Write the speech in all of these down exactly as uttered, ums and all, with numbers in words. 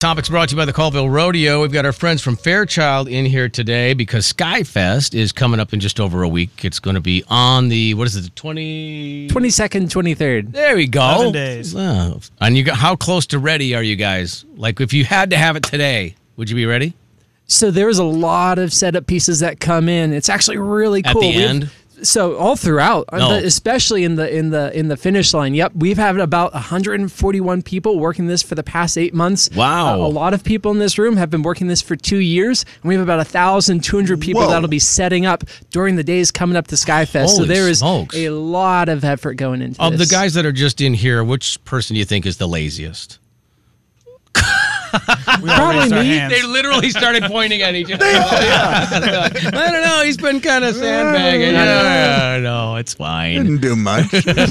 Topics brought to you by the Colville Rodeo. We've got our friends from Fairchild in here today because Skyfest is coming up in just over a week. It's going to be on the, what is it, the twenty... twenty-second, twenty-third. There we go. eleven days. Oh. And you got, how close to ready are you guys? Like, if you had to have it today, would you be ready? So there's a lot of setup pieces that come in. It's actually really At cool. the We've- end? So all throughout, No. but especially in the in the in the finish line. Yep, we've had about one hundred forty-one people working this for the past eight months. Wow. Uh, a lot of people in this room have been working this for two years, and we have about one thousand two hundred people Whoa. that'll be setting up during the days coming up to Skyfest. So Holy there is smokes. a lot of effort going into Of this. the guys that are just in here, which person do you think is the laziest? We all Probably raised our me. hands. They literally started pointing at each other. I don't know. He's been kind of sandbagging. Yeah, no, it's fine. Didn't do much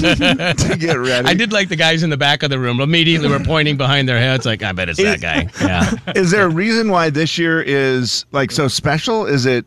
to get ready. I did like the guys in the back of the room immediately were pointing behind their heads like, I bet it's that guy. Yeah. Is there a reason why this year is like so special? Is it?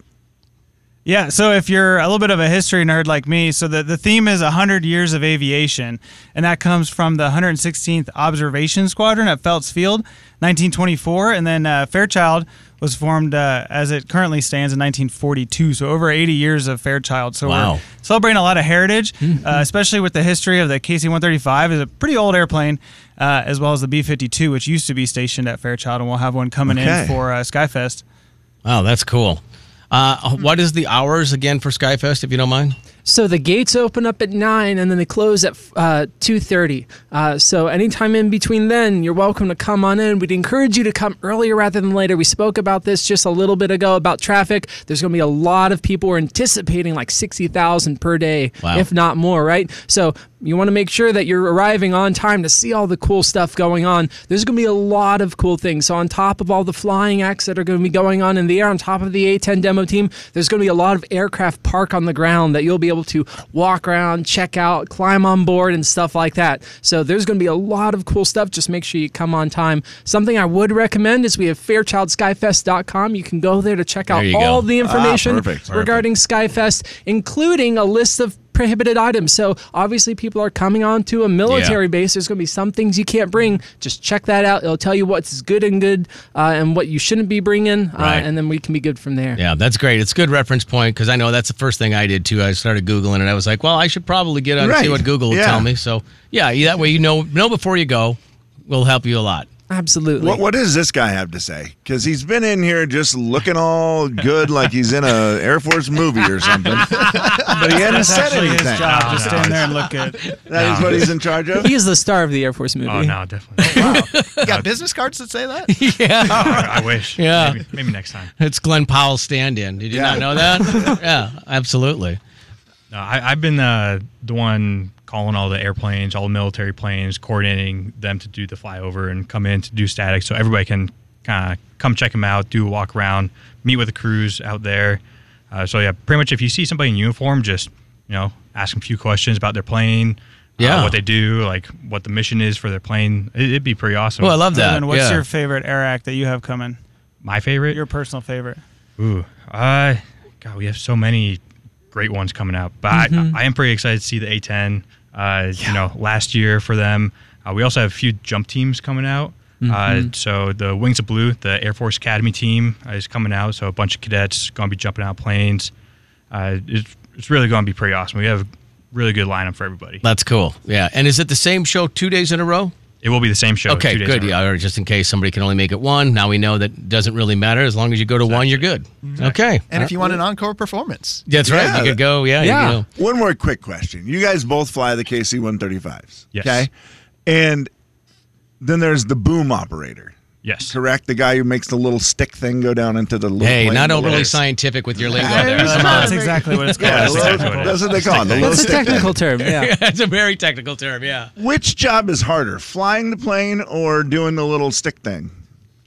Yeah, so if you're a little bit of a history nerd like me, so the, the theme is one hundred years of aviation, and that comes from the one hundred sixteenth Observation Squadron at Phelps Field, nineteen twenty-four, and then uh, Fairchild was formed uh, as it currently stands in nineteen forty-two, so over eighty years of Fairchild. So Wow. we're celebrating a lot of heritage, uh, especially with the history of the K C one thirty-five. It's a pretty old airplane, uh, as well as the B fifty-two, which used to be stationed at Fairchild, and we'll have one coming Okay. in for uh, Skyfest. Wow, that's cool. Uh, what is the hours again for Skyfest, if you don't mind? So the gates open up at nine, and then they close at uh, two thirty. Uh, so anytime in between then, you're welcome to come on in. We'd encourage you to come earlier rather than later. We spoke about this just a little bit ago about traffic. There's going to be a lot of people. We're anticipating like sixty thousand per day, Wow. if not more, right? So you want to make sure that you're arriving on time to see all the cool stuff going on. There's going to be a lot of cool things. So on top of all the flying acts that are going to be going on in the air, on top of the A ten demo team, there's going to be a lot of aircraft park on the ground that you'll be able to walk around, check out, climb on board, and stuff like that. So there's going to be a lot of cool stuff. Just make sure you come on time. Something I would recommend is we have fairchild skyfest dot com. You can go there to check out There you all go. the information Ah, perfect. regarding Skyfest, including a list of prohibited items. So obviously people are coming on to a military Yeah. base. There's going to be some things you can't bring. Just check that out. It'll tell you what's good and good uh, and what you shouldn't be bringing. Uh, Right. and then we can be good from there. Yeah, that's great. It's a good reference point because I know that's the first thing I did too. I started Googling and I was like, well, I should probably get on and see Right. what Google will Yeah. tell me. So, yeah, that way you know know before you go. Will help you a lot. Absolutely. What, what does this guy have to say? Because he's been in here just looking all good, like he's in a Air Force movie or something. But he hadn't That's said actually anything. his job, just stand there and look good. That is what he's in charge of. He is the star of the Air Force movie. Oh, no, definitely. Wow. You got business cards that say that? Yeah. I, I wish. Yeah. Maybe, maybe next time. It's Glenn Powell's stand-in. Did you Yeah. not know that? Yeah, absolutely. No, I, I've been uh, the one calling all the airplanes, all the military planes, coordinating them to do the flyover and come in to do static so everybody can kind of come check them out, do a walk around, meet with the crews out there. Uh, so, yeah, pretty much if you see somebody in uniform, just, you know, ask them a few questions about their plane, Yeah. uh, what they do, like what the mission is for their plane. It, it'd be pretty awesome. Well, I love that. And what's yeah. your favorite air act that you have coming? My favorite? Your personal favorite? Ooh, uh, God, we have so many great ones coming out. But Mm-hmm. I, I am pretty excited to see the A ten. Uh, You know, last year for them. Uh, we also have a few jump teams coming out. Mm-hmm. Uh, so the Wings of Blue, the Air Force Academy team, uh, is coming out. So a bunch of cadets going to be jumping out planes. Uh, it's, it's really going to be pretty awesome. We have a really good lineup for everybody. That's cool. Yeah. And is it the same show two days in a row? It will be the same show. Okay, two days good. in a row. Yeah, or just in case somebody can only make it one. Now we know that doesn't really matter. As long as you go to one, you're good. Okay. And if you want an encore performance. That's right. Yeah. You could go. Yeah. Yeah. You go. One more quick question. You guys both fly the K C one thirty-fives. Yes. Okay. And then there's the boom operator. Yes. Correct? The guy who makes the little stick thing go down into the little Hey, plane not below. overly scientific with your lingo I there. know. Come on. That's exactly what it's called. Yeah, That's low- exactly what it is. that's what they call it. The low That's a stick thing. technical term, yeah. That's a very technical term. Yeah. Which job is harder, flying the plane or doing the little stick thing?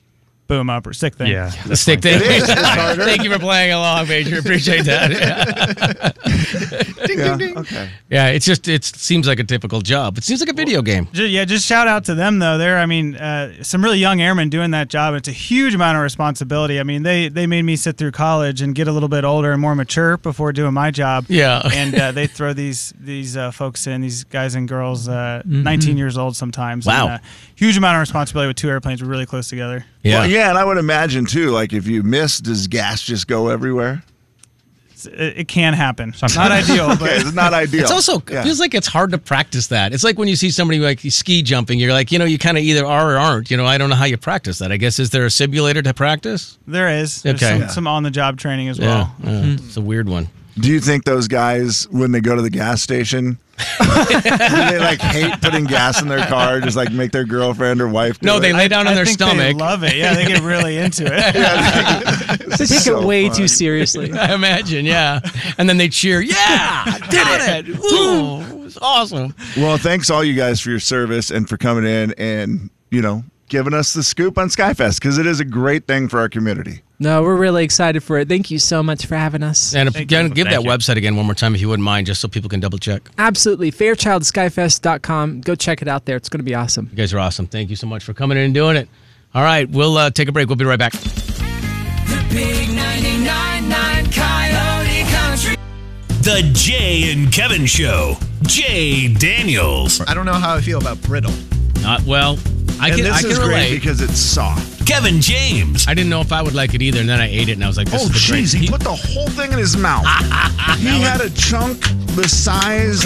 boom up or stick thing. Yeah. The stick thing. It is. It's harder. Thank you for playing along, Major. Appreciate that. Ding, Yeah, ding, ding. okay. Yeah, it's just it seems like a difficult job. It seems like a video game. Ju- Yeah, just shout out to them though. They're, I mean, uh, some really young airmen doing that job. It's a huge amount of responsibility. I mean, they they made me sit through college and get a little bit older and more mature before doing my job. Yeah. and uh, they throw these these uh, folks in, these guys and girls, uh, nineteen years old sometimes. Wow. And, uh, huge amount of responsibility with two airplanes. We're really close together. Yeah. Well, yeah, and I would imagine too, like if you miss, does gas just go everywhere? It's, it, it can happen. It's not ideal, but Okay, it's not ideal. It's also Yeah. feels like it's hard to practice that. It's like when you see somebody like ski jumping, you're like, you know, you kind of either are or aren't. You know, I don't know how you practice that. I guess is there a simulator to practice? there is There's Okay. some, Yeah. some on-the-job training as well. Yeah, yeah. It's a weird one. Do you think those guys, when they go to the gas station, do they like hate putting gas in their car, just like make their girlfriend or wife do No, it? they lay down on I their think stomach. They love it. Yeah, they get really into it. They take so it way funny. too seriously. I imagine, yeah. And then they cheer, yeah, did it. Woo, it was awesome. Well, thanks all you guys for your service and for coming in and, you know, giving us the scoop on Skyfest because it is a great thing for our community. No, we're really excited for it. Thank you so much for having us. And if, Thank again, you. give that Thank you. website again one more time if you wouldn't mind, just so people can double check. Absolutely. fairchild skyfest dot com. Go check it out there. It's going to be awesome. You guys are awesome. Thank you so much for coming in and doing it. All right, we'll uh, take a break. We'll be right back. The big ninety-nine point nine Coyote Country. The Jay and Kevin Show. Jay Daniels. I don't know how I feel about brittle. Uh, well, I and can, this I can is great relate. because it's soft. Kevin James. I didn't know if I would like it either, and then I ate it, and I was like, this Oh, is the great. jeez, he put the whole thing in his mouth. He had a chunk the size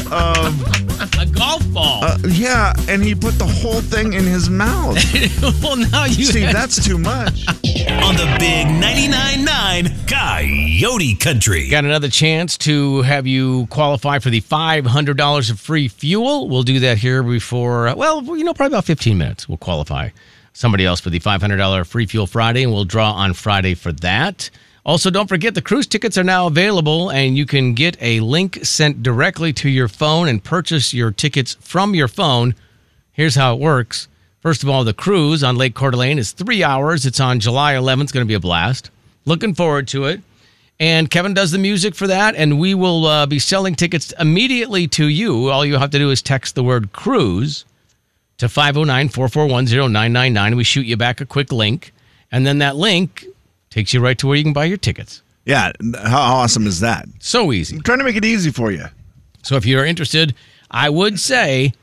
of, a golf ball. uh, yeah, and he put the whole thing in his mouth. well, now you Steve, had- that's too much. On the big ninety-nine point nine Coyote Country. Got another chance to have you qualify for the five hundred dollars of free fuel. We'll do that here before, well, you know, probably about fifteen minutes. We'll qualify somebody else for the five hundred dollars free fuel Friday, and we'll draw on Friday for that. Also, don't forget the cruise tickets are now available, and you can get a link sent directly to your phone and purchase your tickets from your phone. Here's how it works. First of all, the cruise on Lake Coeur d'Alene is three hours. It's on July eleventh. It's going to be a blast. Looking forward to it. And Kevin does the music for that, and we will uh, be selling tickets immediately to you. All you have to do is text the word cruise to five oh nine, four four one, oh nine nine nine. We shoot you back a quick link, and then that link takes you right to where you can buy your tickets. Yeah, how awesome is that? So easy. I'm trying to make it easy for you. So if you're interested, I would say,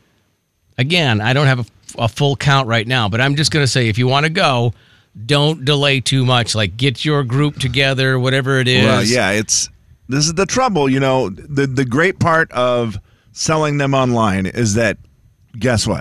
again, I don't have a, a full count right now, but I'm just going to say if you want to go, don't delay too much. Like, get your group together, whatever it is. Well, yeah, it's this is the trouble. You know, the the great part of selling them online is that guess what?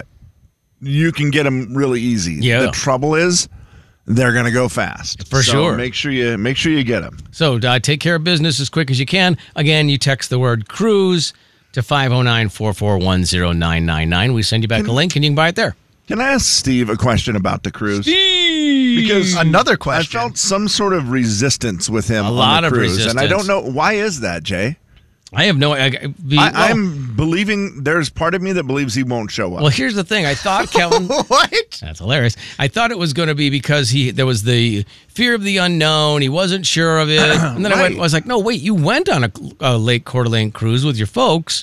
You can get them really easy. Yeah. The trouble is they're going to go fast. For So sure. Make sure you make sure you get them. So uh, take care of business as quick as you can. Again, you text the word cruise to five oh nine, four four one, oh nine nine nine. We send you back a link, and you can buy it there. Can I ask Steve a question about the cruise? Because Another I question. felt some sort of resistance with him A on lot the of cruise, and I resistance. don't know why is that, Jay. I have no. I, be, I, well, I'm believing there's part of me that believes he won't show up. Well, here's the thing. I thought Kevin. What? That's hilarious. I thought it was going to be because he there was the fear of the unknown. He wasn't sure of it, and then I went. Right. I was like, no, wait. You went on a, a Lake Coeur d'Alene cruise with your folks,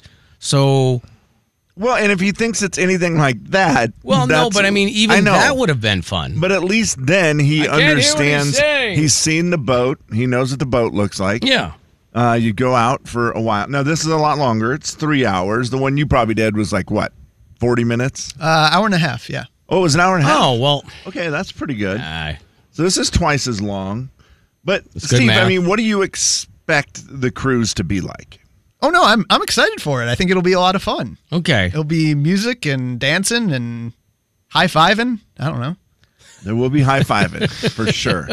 so Well, and if he thinks it's anything like that, well, no. that's- But I mean, I even know. that would have been fun. But at least then he I can't hear what he's understands. saying. He's seen the boat. He knows what the boat looks like. yeah. Uh, you go out for a while. Now this is a lot longer. It's three hours. The one you probably did was like what, forty minutes? Uh, hour and a half, yeah. Oh, it was an hour and a half. Oh well. Okay, that's pretty good. Uh, So this is twice as long. But That's good Steve, I math. mean, what do you expect the cruise to be like? Oh, no, I'm I'm excited for it. I think it'll be a lot of fun. okay. It'll be music and dancing and high-fiving. I don't know. There will be high fiving for sure.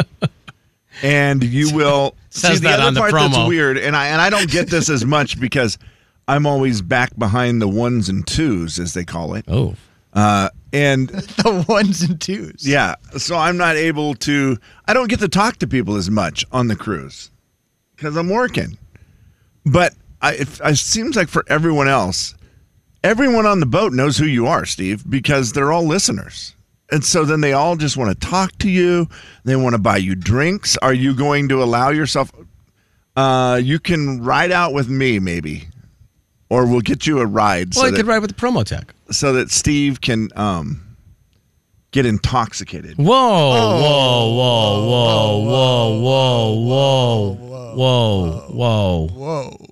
And you will Says see the that other on the part promo. that's weird, and I and I don't get this as much because I'm always back behind the ones and twos, as they call it. Oh. Uh, and The ones and twos. yeah, so I'm not able to. I don't get to talk to people as much on the cruise because I'm working. But I, it, it seems like for everyone else, everyone on the boat knows who you are, Steve, because they're all listeners. And so then they all just want to talk to you. They want to buy you drinks. Are you going to allow yourself? Uh, you can ride out with me, maybe, or we'll get you a ride. Well, so I that, could ride with the promo tech. so that Steve can um, get intoxicated. Whoa, whoa, whoa, whoa, whoa, whoa, whoa, whoa, whoa. Whoa.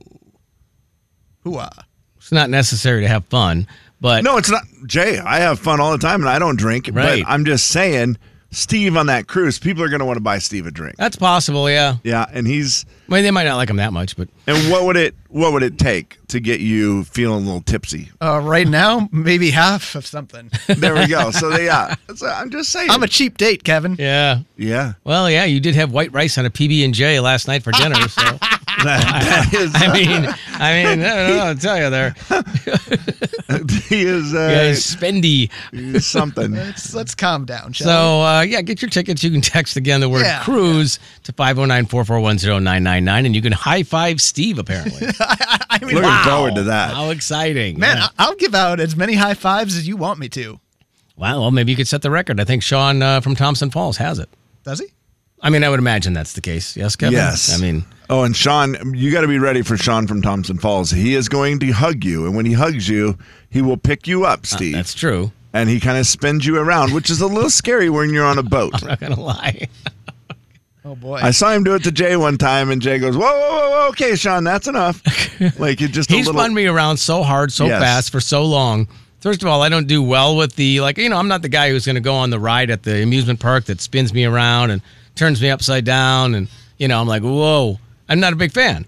Hooah. It's not necessary to have fun, but No, it's not. Jay, I have fun all the time, and I don't drink. Right. But I'm just saying, Steve on that cruise, people are going to want to buy Steve a drink. that's possible. Yeah, Yeah, and he's. I mean, they might not like him that much, but And what would it what would it take to get you feeling a little tipsy? Uh, right now, maybe half of something. There we go. So they, yeah, so I'm just saying. I'm a cheap date, Kevin. yeah. yeah. Well, yeah, you did have white rice on a P B and J last night for dinner, so That, that is. I mean, I mean, I don't know what to tell you there. he is. Uh, Yeah, he's spendy. he's something. Let's, let's calm down, shall So, uh, yeah, get your tickets. You can text again the word Yeah. cruise to five oh nine, four four one, oh nine nine nine, and you can high five Steve, apparently. I, I mean, Looking wow. forward to that. How exciting. Man, Yeah. I- I'll give out as many high fives as you want me to. Wow, well, maybe you could set the record. I think Sean uh, from Thompson Falls has it. Does he? I mean, I would imagine that's the case. Yes, Kevin? Yes. I mean, Oh, and Sean, you got to be ready for Sean from Thompson Falls. He is going to hug you, and when he hugs you, he will pick you up, Steve. uh, that's true. And he kind of spins you around, which is a little scary when you're on a boat. I'm not going to lie. Oh, boy. I saw him do it to Jay one time, and Jay goes, "Whoa, whoa, whoa, whoa okay, Sean, that's enough." Like it just He a little. spun me around so hard, so Yes. fast, for so long. First of all, I don't do well with the, like, you know, I'm not the guy who's going to go on the ride at the amusement park that spins me around and turns me upside down. And, you know, I'm like, whoa, I'm not a big fan.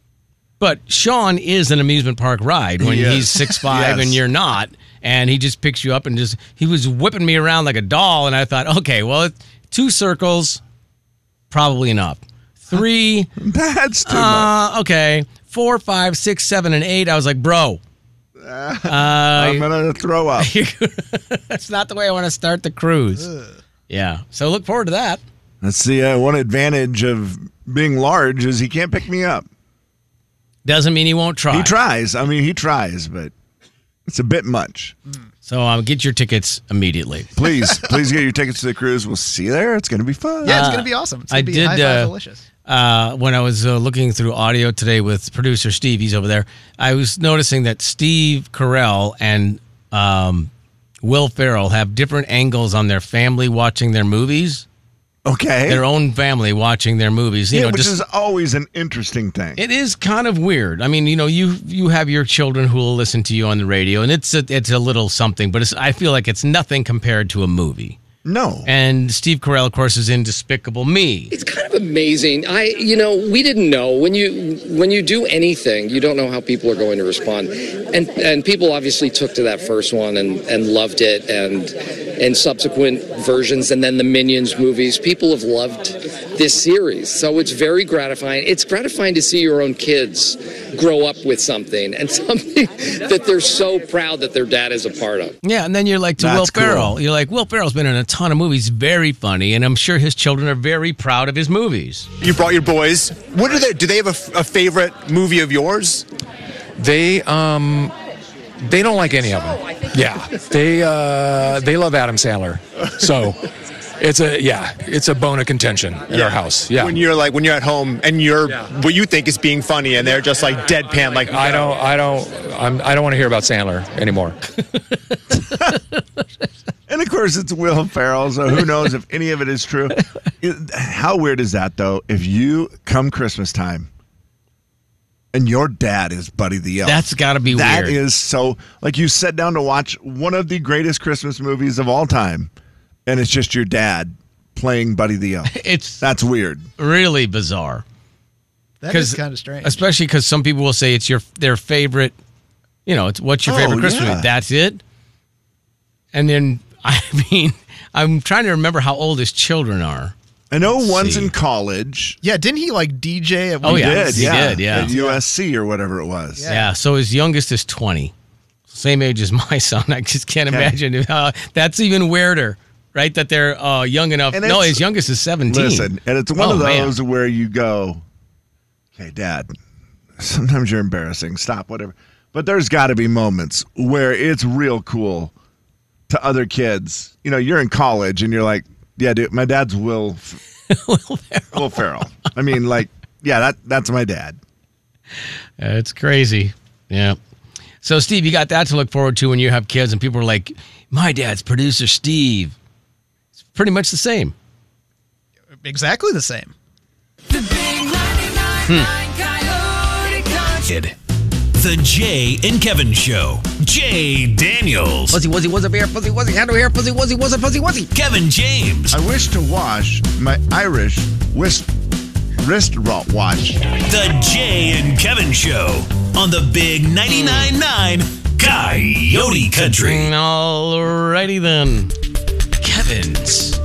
But Sean is an amusement park ride when Yes. he's six five Yes. and you're not. And he just picks you up and just, he was whipping me around like a doll. And I thought, okay, well, two circles, probably enough. Three, That's too much. uh, okay. Four, five, six, seven, and eight. I was like, bro. Uh, I'm gonna throw up. that's not the way I want to start the cruise. Yeah. So look forward to that. That's the uh, one advantage of being large is he can't pick me up. Doesn't mean he won't try. He tries. I mean, he tries, but it's a bit much. So um, get your tickets immediately. Please, please get your tickets to the cruise. We'll see you there. It's going to be fun. Yeah, it's Uh, going to be awesome. It's I going to be did, high five uh, delicious. Uh, when I was uh, looking through audio today with producer Steve, he's over there, I was noticing that Steve Carell and um, Will Ferrell have different angles on their family watching their movies. Okay. Their own family watching their movies. You yeah, know, which just, is always an interesting thing. It is kind of weird. I mean, you know, you you have your children who will listen to you on the radio, and it's a, it's a little something, but it's, I feel like it's nothing compared to a movie. No. And Steve Carell, of course, is in Despicable Me. It's kind of amazing. I, you know, we didn't know when you when you do anything, you don't know how people are going to respond, and and people obviously took to that first one and and loved it, and and subsequent versions, and then the Minions movies. People have loved this series, so it's very gratifying. It's gratifying to see your own kids grow up with something and something that they're so proud that their dad is a part of. Yeah, and then you're like to That's Will Ferrell. cool. You're like, Will Ferrell's been in a ton of movies, very funny, and I'm sure his children are very proud of his movies. You brought your boys. What are they? Do they have a, f- a favorite movie of yours? They um they don't like any of them. Yeah, they uh they love Adam Sandler. So it's a yeah, it's a bone of contention at our house. Yeah. When you're like when you're at home and you're what you think is being funny and they're just like deadpan like I don't I don't I'm I don't want to hear about Sandler anymore. And of course, it's Will Ferrell, so who knows if any of it is true. It- how weird is that, though, if you come Christmas time and your dad is Buddy the Elf? That's got to be That weird. is so, like you sat down to watch one of the greatest Christmas movies of all time, and it's just your dad playing Buddy the Elf. It's That's weird. really bizarre. That 'cause- is kind of strange. Especially because some people will say it's your their favorite, you know, it's what's your Oh, favorite Christmas yeah. movie? That's it? And then, I mean, I'm trying to remember how old his children are. I know Let's one's see. in college. Yeah, didn't he like D J at Oh, one yeah. point? Did, he yeah. did, yeah. At U S C or whatever it was. Yeah. Yeah, so his youngest is twenty. Same age as my son. I just can't Okay. imagine. How, that's even weirder, right? That they're uh, young enough. And No, it's- his youngest is seventeen. Listen, and it's one Oh, of man. those where you go, okay, Dad, sometimes you're embarrassing. Stop, whatever. But there's got to be moments where it's real cool to other kids. You know, you're in college and you're like, yeah, dude, my dad's Will, Will Ferrell. Will Ferrell. I mean, like, yeah, that that's my dad. It's crazy. Yeah. So, Steve, you got that to look forward to when you have kids and people are like, my dad's producer Steve. It's pretty much the same. Exactly the same. The big ninety-nine point nine Coyote Country. The Jay and Kevin Show. Jay Daniels. Fuzzy, wuzzy, was a bear, fuzzy, wuzzy, had no hair, fuzzy, wuzzy, was a fuzzy, wuzzy. Kevin James. I wish to wash my Irish wrist, wrist watch. The Jay and Kevin Show on the big ninety-nine point nine Coyote Country. All righty then. Kevin's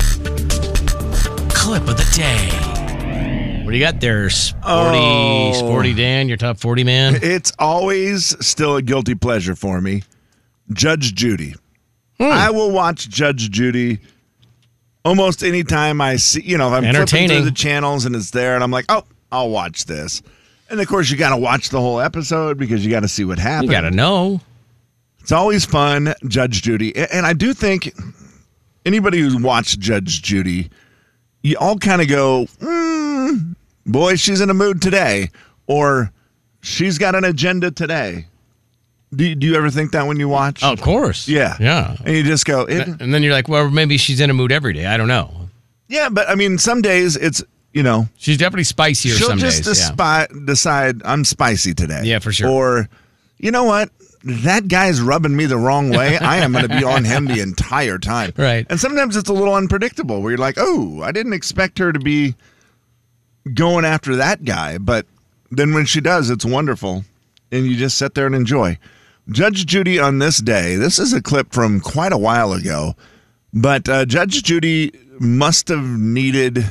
clip of the day. What do you got there, Sporty, Oh. Sporty Dan, your top forty man? It's always still a guilty pleasure for me. Judge Judy. I will watch Judge Judy almost anytime I see, you know, if I'm flipping Entertaining. through the channels and it's there and I'm like, oh, I'll watch this. And of course, you got to watch the whole episode because you got to see what happened. You got to know. It's always fun, Judge Judy. A- And I do think anybody who's watched Judge Judy, you all kind of go, mm, boy, she's in a mood today, or she's got an agenda today. Do you, do you ever think that when you watch? Oh, of course. Yeah. Yeah. And you just go, it, And then you're like, well, maybe she's in a mood every day. I don't know. yeah, but I mean, some days it's, you know, She's definitely spicier she'll some just days. Yeah. despi- decide I'm spicy today. Yeah, for sure. Or, you know what? That guy's rubbing me the wrong way. I am going to be on him the entire time. Right. And sometimes it's a little unpredictable where you're like, oh, I didn't expect her to be going after that guy. But then when she does, it's wonderful. And you just sit there and enjoy. Judge Judy on this day, this is a clip from quite a while ago. But uh, Judge Judy must have needed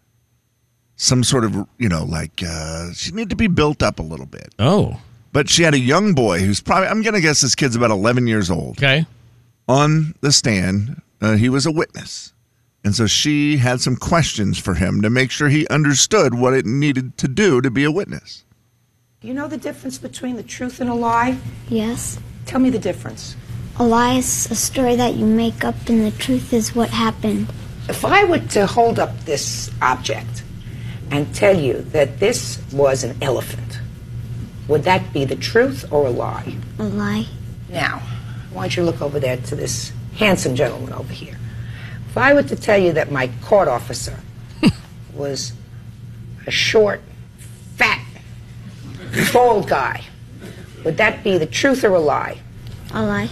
some sort of, you know, like uh, she needed to be built up a little bit. Oh. But she had a young boy who's probably, I'm going to guess this kid's about eleven years old. Okay. On the stand, uh, he was a witness. And so she had some questions for him to make sure he understood what it needed to do to be a witness. You know the difference between the truth and a lie? Yes. Tell me the difference. A lie is a story that you make up, and the truth is what happened. If I were to hold up this object and tell you that this was an elephant, would that be the truth or a lie? A lie. Now, why don't you look over there to this handsome gentleman over here? If I were to tell you that my court officer was a short, fat, bald guy, would that be the truth or a lie? A lie.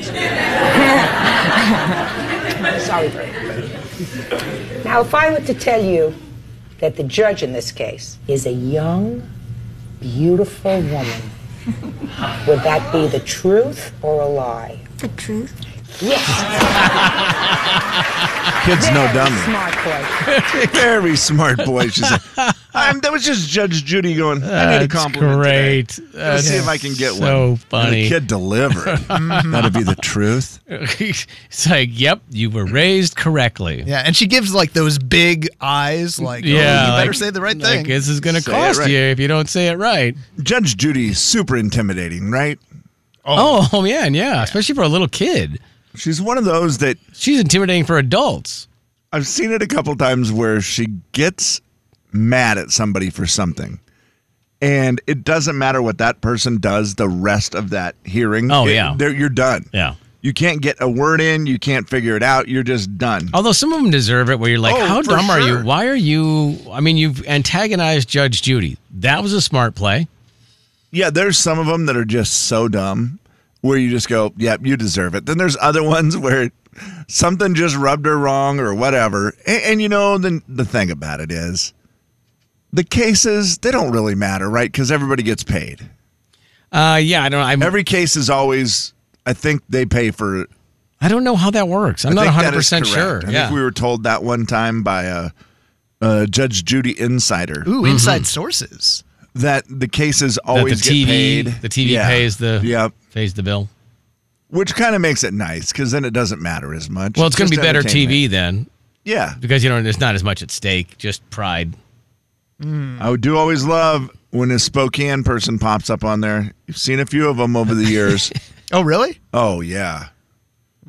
Sorry, Bernie. Now, if I were to tell you that the judge in this case is a young, beautiful woman, would that be the truth or a lie? The truth. Yes. Kid's no Very dummy. smart boy. Very smart boy. She said, I'm, that was just Judge Judy going, I need a That's compliment great. today. Let's That's see if I can get one. so funny. And the kid delivered. That'd be the truth. It's like, yep, you were raised correctly. Yeah, and she gives like those big eyes, like, Yeah, oh, you better like- say the right Like, thing. this is going to Say it cost right. you if you don't say it right. Judge Judy, super intimidating, right? Oh, oh man, yeah, especially for a little kid. She's one of those that She's intimidating for adults. I've seen it a couple times where she gets mad at somebody for something. And it doesn't matter what that person does the rest of that hearing. Oh, It- yeah. they're- You're done. Yeah. You can't get a word in. You can't figure it out. You're just done. Although some of them deserve it, where you're like, Oh, how for dumb are you? sure. Why are you? I mean, you've antagonized Judge Judy. That was a smart play. Yeah, there's some of them that are just so dumb where you just go, yep, you deserve it. Then there's other ones where something just rubbed her wrong or whatever. And, and you know, the, the thing about it is the cases, they don't really matter, right? Because everybody gets paid. Uh, yeah, I don't know. I'm, Every case is always, I think they pay for. I don't know how that works. I'm I not think one that hundred is percent sure. correct. I Yeah. think we were told that one time by a, a Judge Judy insider. Ooh, inside sources. That the cases That always the T V, get paid. the T V Yeah. pays the Yep. pays the bill. Which kind of makes it nice because then it doesn't matter as much. Well, it's going to just be better T V entertainment. then, Yeah. because you know there's not as much at stake, just pride. I do always love when a Spokane person pops up on there. You've seen a few of them over the years. Oh, really? Oh, yeah.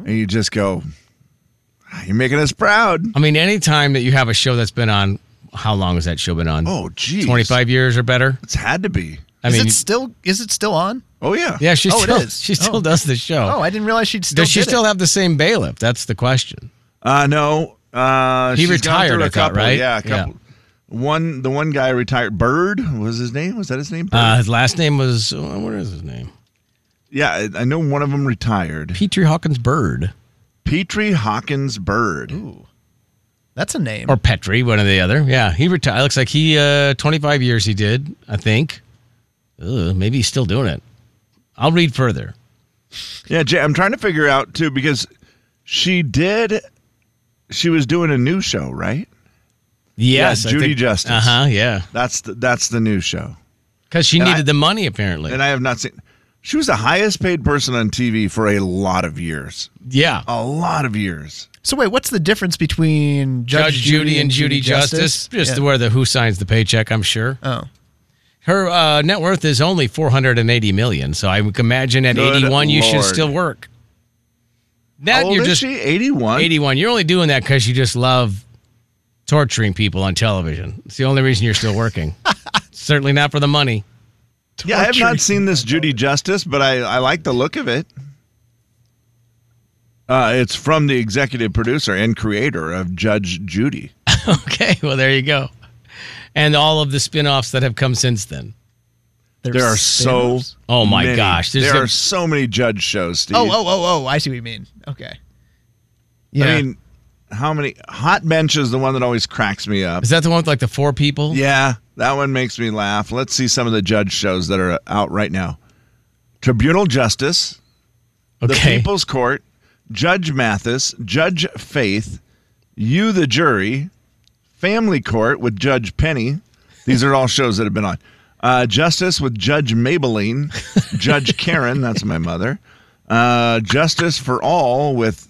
and you just go, "You're making us proud." I mean, anytime that you have a show that's been on, how long has that show been on? Oh, geez, twenty-five years or better. It's had to be. I is mean, it still is it still on? Oh yeah, yeah. She oh, still, it is. She still oh. does the show. Oh, I didn't realize she'd still. Does she did still it. have the same bailiff? That's the question. Uh, no. Uh, He she's gone retired, through a I thought, couple, right? Yeah, a couple. One, the one guy retired. Bird was his name. Was that his name? Bird? Uh, his last name was, uh, what is his name? Yeah, I I know one of them retired. Petrie Hawkins Bird. Petrie Hawkins Bird. Ooh, that's a name. Or Petrie, one or the other. Yeah, he retired. Looks like he, uh, twenty-five years he did, I think. Ugh, maybe he's still doing it. I'll read further. Yeah, Jay, I'm trying to figure out, too, because she did, she was doing a new show, right? Yes. Yeah, I Judy think- Justice. Uh-huh, yeah. That's the, that's the new show. Because she And needed I- the money, apparently. And I have not seen, she was the highest paid person on T V for a lot of years. Yeah. A lot of years. So wait, what's the difference between Judge, Judge Judy and Judy Justice. Just Yeah. where the who signs the paycheck, I'm sure. Oh. Her uh, net worth is only four hundred eighty million dollars, so I would imagine at Good eighty-one you should Lord. still work. That How old you're is just she? eighty-one? eighty-one. You're only doing that because you just love torturing people on television. It's the only reason you're still working. Certainly not for the money. Yeah, I have not seen this Judy Justice, but I, I like the look of it. Uh, it's from the executive producer and creator of Judge Judy. Okay, well, there you go. And all of the spin-offs that have come since then. There's there are so spin-offs? Oh, my many. gosh. There's There a- are so many Judge shows, Steve. Oh, oh, oh, oh! I see what you mean. Okay. Yeah. I mean, how many? Hot Bench is the one that always cracks me up. Is that the one with like the four people? Yeah, that one makes me laugh. Let's see some of the Judge shows that are out right now. Tribunal Justice, The Okay. People's Court, Judge Mathis, Judge Faith, You the Jury, Family Court with Judge Penny. These are all shows that have been on. Uh, Justice with Judge Maybelline, Judge Karen, that's my mother. Uh, Justice for All with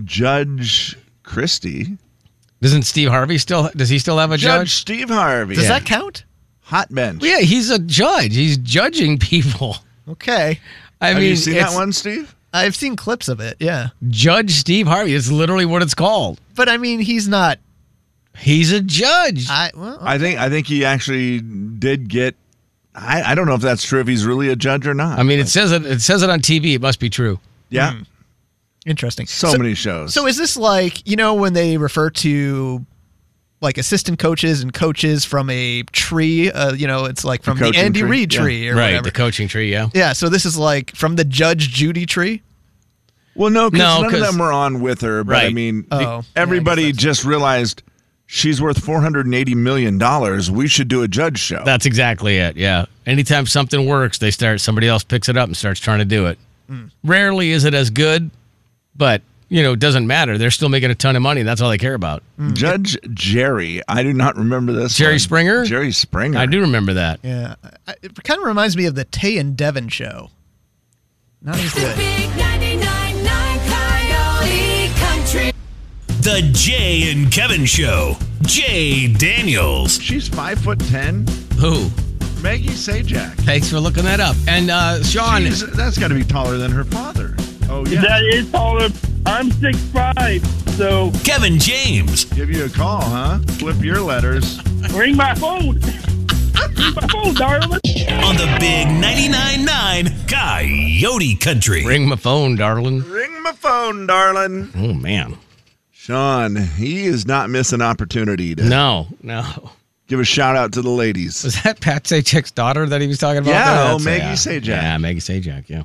Judge Christie. Doesn't Steve Harvey still, does he still have a Judge judge? Steve Harvey. Does Yeah. that count? Hot Bench. Yeah, he's a judge. He's judging people. Okay. I Have mean, you seen it's that one, Steve? I've seen clips of it. Yeah. Judge Steve Harvey. It's literally what it's called. But I mean, he's not. He's a judge. I well. I think I think he actually did get. I, I don't know if that's true. If he's really a judge or not. I mean, it says it. It says it on T V. It must be true. yeah, Hmm. Interesting. so, many shows. So is this like, you know, when they refer to like assistant coaches and coaches from a tree, uh, you know, it's like from the coaching Andy tree? Reid Yeah. tree or Right, whatever. the coaching tree. Yeah. Yeah, so this is like from the Judge Judy tree. well, no, because No, none of 'cause- them were on with her. But I Right. mean, Oh, the- yeah, I everybody guess just realized she's worth four hundred eighty million dollars. We should do a judge show. That's exactly it. Yeah. Anytime something works, they start. Somebody else picks it up and starts trying to do it. Hmm. Rarely is it as good, but you know, it doesn't matter. They're still making a ton of money. That's all they care about. Judge Jerry. I do not remember this. Jerry one. Springer? Jerry Springer. I do remember that. Yeah. I- It kind of reminds me of the Tay and Devon show. Not as good. Big ninety-nine point nine Coyote Country. The Jay and Kevin Show. Jay Daniels. She's five foot ten. Who? Maggie Sajak. Thanks for looking that up. And uh, Sean, She's- that's got to be taller than her father. Oh yeah. That is taller. I'm six five, so Kevin James. Give you a call, huh? Flip your letters. ring my phone. Ring my phone, darling. On the big ninety-nine point nine Coyote Country. ring my phone, darling. Ring my phone, darling. Oh man. Sean, he is not missing opportunity to No, no. give a shout out to the ladies. Was that Pat Sajak's daughter that he was talking about? Yeah, there? oh, That's- Maggie yeah. Sajak. Yeah, Maggie Sajak, yeah.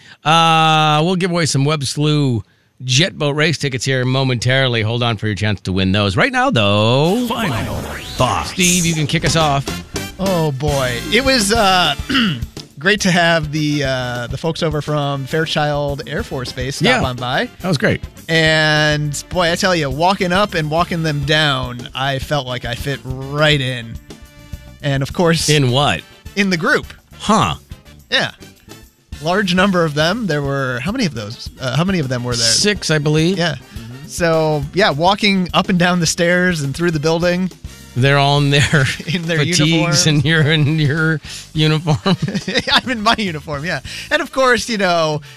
Uh, we'll give away some Web Slew jet boat race tickets here momentarily. Hold on for your chance to win those. Right now, though, Final thoughts. Steve, you can kick us off. Oh boy, it was uh, great to have the uh, the folks over from Fairchild Air Force Base stop Yeah. on by. That was great. And boy, I tell you, walking up and walking them down, I felt like I fit right in. And of course, In what? in the group, Huh. yeah, large number of them. There were how many of those? Uh, how many of them were there? Six, I believe. Yeah. So yeah, walking up and down the stairs and through the building. They're all in their, In their fatigues uniforms. and you're in your uniform. I'm in my uniform, yeah. And of course, you know,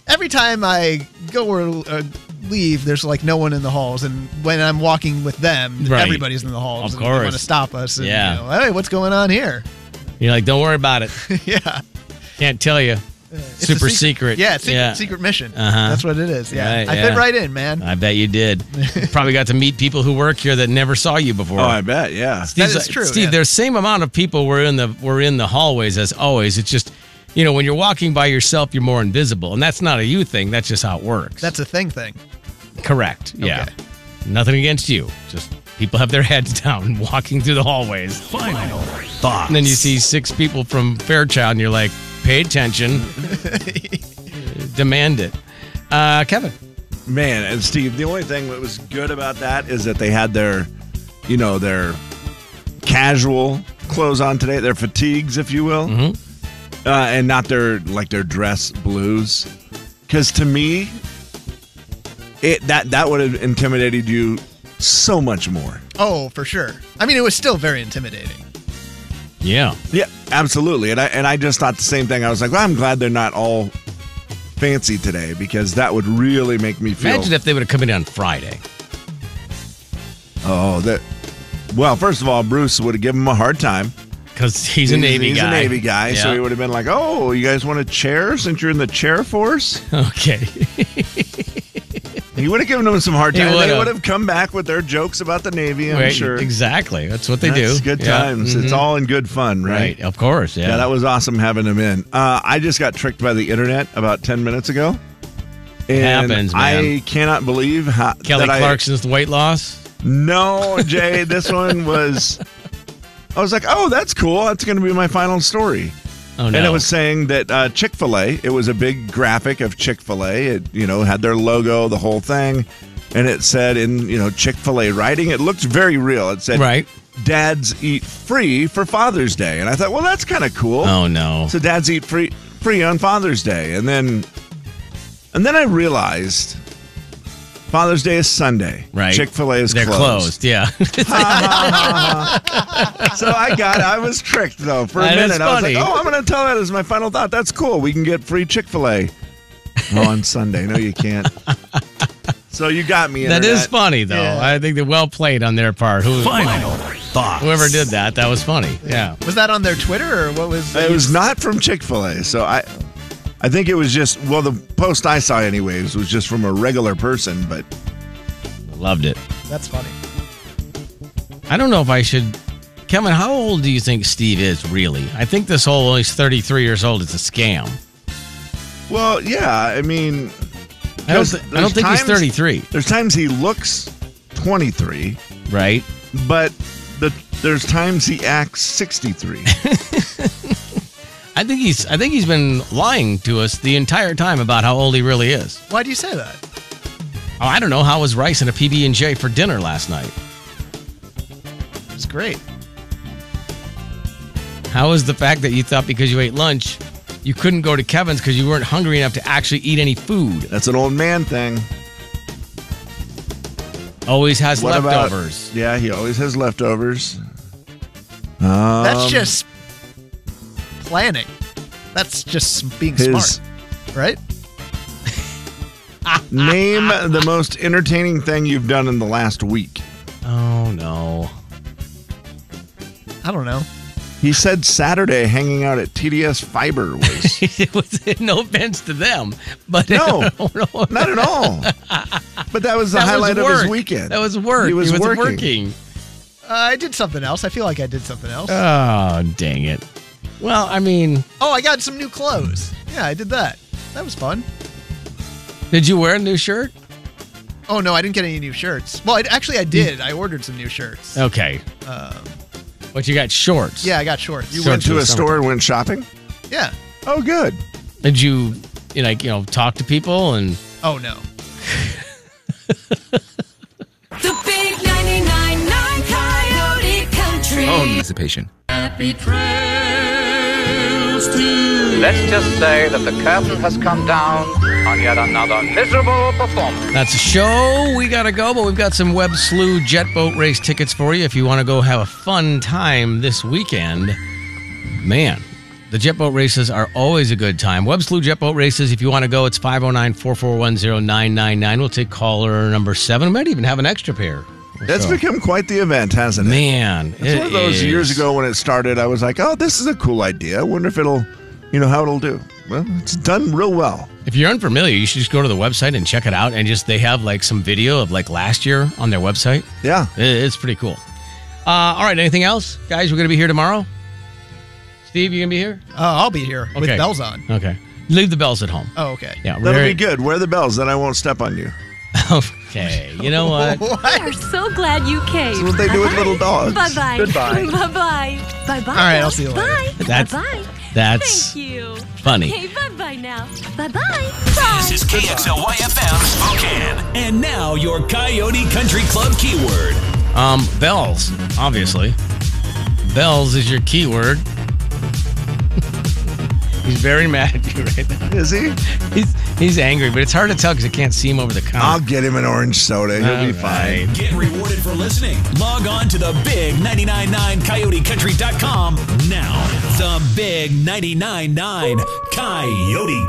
every time I go or uh, leave, there's like no one in the halls, and when I'm walking with them, Right. everybody's in the halls. Of and they want course. to stop us. And, Yeah. You know, hey, what's going on here? You're like, don't worry about it. Yeah. Can't tell you. It's a Super secret- secret. Yeah, secret, secret mission. Uh-huh. That's what it is. Yeah, Right, I yeah. fit right in, man. I bet you did. Probably got to meet people who work here that never saw you before. Oh, I bet. Yeah. Steve's That is like- true, Steve, yeah. there's same amount of people were in the were in the hallways as always. It's just, you know, when you're walking by yourself, you're more invisible, and that's not a you thing. That's just how it works. That's a thing thing. Correct. Yeah. Nothing against you. Just people have their heads down walking through the hallways. Final thoughts. And then you see six people from Fairchild, and you're like, pay attention, demand it. Uh, Kevin. Man, and Steve, the only thing that was good about that is that they had their, you know, their casual clothes on today, their fatigues, if you will, mm-hmm. uh, and not their like their dress blues. Because to me, it that that would have intimidated you so much more. Oh, for sure. I mean, it was still very intimidating. Yeah. Yeah, absolutely. And I and I just thought the same thing. I was like, well, I'm glad they're not all fancy today, because that would really make me feel. Imagine if they would have come in on Friday. Oh, that. Well, first of all, Bruce would have given him a hard time. Because he's a Navy he's guy. He's a Navy guy, so Yeah. he would have been like, oh, you guys want a chair since you're in the chair force? Okay. He would have given them some hard He time. They would've. would have come back with their jokes about the Navy, I'm Right, sure. Exactly. That's what they That's do. good Yeah. times. It's Mhm. all in good fun, right? Right, of course. Yeah. Yeah, that was awesome having him in. Uh, I just got tricked by the internet about ten minutes ago. And happens, man. I cannot believe how Kelly that I- Clarkson's weight loss. No, Jay, this one was. I was like, oh, that's cool. That's going to be my final story. Oh, no. And it was saying that uh, Chick-fil-A, it was a big graphic of Chick-fil-A. It, you know, had their logo, the whole thing. And it said in, you know, Chick-fil-A writing, it looked very real. It said, right. Dads eat free for Father's Day. And I thought, well, that's kind of cool. Oh, no. So dads eat free free on Father's Day. And then and then I realized Father's Day is Sunday. Right. Chick-fil-A is They're closed. closed. Yeah. So I got I was tricked, though, for a That is minute. I was like, funny. oh, I'm going to tell that as my final thought. That's cool. We can get free Chick-fil-A on Sunday. No, you can't. So you got me, That Internet. is funny, though. Yeah. I think they're well played on their part. Who, Final thoughts. Whoever did that, that was funny. Yeah. Was that on their Twitter or what was? It was not from Chick-fil-A. So I I think it was just, well, the post I saw anyways was just from a regular person, but Loved it. That's funny. I don't know if I should. Kevin, how old do you think Steve is, really? I think this whole, he's thirty-three years old, it's a scam. well, yeah, I mean, I don't, there's- th- I there's don't think he's times- thirty-three, There's times he looks twenty-three, right? but the there's times he acts sixty-three. I think he's I think he's been lying to us the entire time about how old he really is. Why do you say that? Oh, I don't know. How was rice and a P B and J for dinner last night? It's great. How was the fact that you thought because you ate lunch, you couldn't go to Kevin's because you weren't hungry enough to actually eat any food? That's an old man thing. Always has What about- leftovers. Yeah, he always has leftovers. Um, That's just planning. That's just being His- smart, right? Name the most entertaining thing you've done in the last week. Oh, no. I don't know. He said Saturday hanging out at T D S Fiber was. It was no offense to them, but No, not at all. But that was the That was highlight of his work. weekend. That was work. He was, working. working. Uh, I did something else. I feel like I did something else. Oh, dang it. Well, I mean, oh, I got some new clothes. Yeah, I did that. That was fun. did you wear a new shirt? Oh no, I didn't get any new shirts. Well, I, actually, I did. I ordered some new shirts. Okay. Um, But you got shorts. yeah, I got shorts. You So went to to the a summer. store and went shopping? Yeah. Oh, good. Did you, you know, like, you know, talk to people and Oh no. The big ninety-nine point nine Coyote Country. Anticipation. Happy trails to Let's just say that the curtain has come down on yet another miserable performance. that's a show. We got to go, but we've got some Web Slew jet boat race tickets for you if you want to go have a fun time this weekend. Man, The jet boat races are always a good time. Web Slew Jet Boat Races. If you want to go, it's five oh nine, four four one, oh nine nine nine. We'll take caller number seven. We might even have an extra pair. It's So- become quite the event, hasn't it? Man, It's one of those it years is. ago when it started, I was like, oh, this is a cool idea. I wonder if it'll, you know, how it'll do. Well, it's done real well. If you're unfamiliar, you should just go to the website and check it out. And just they have like some video of like last year on their website. Yeah. It- It's pretty cool. Uh, all right, anything else? Guys, we're going to be here tomorrow? Steve, you going to be here? Uh, I'll be here with Okay. bells on. Okay. Leave the bells at home. Oh, okay. Yeah, That'll very- be good. Wear the bells, then I won't step on you. Okay. You know what? We are so glad you came. That's what they do with Bye-bye. little dogs. Bye-bye. Goodbye. Bye-bye. Bye-bye. All right, I'll see you later. Bye. That's- Bye-bye. that's Thank you. funny. Okay, bye-bye now. Bye-bye. This is K X L Y F M Spokane. And now your Coyote Country Club keyword. Um, bells, obviously. Bells is your keyword. He's very mad at you right now. Is he? He's he's angry, but it's hard to tell because I can't see him over the counter. I'll get him an orange soda. He'll be All fine. right. Get rewarded for listening. Log on to the big nine nine nine coyote country dot com now. The Big nine nine nine Coyote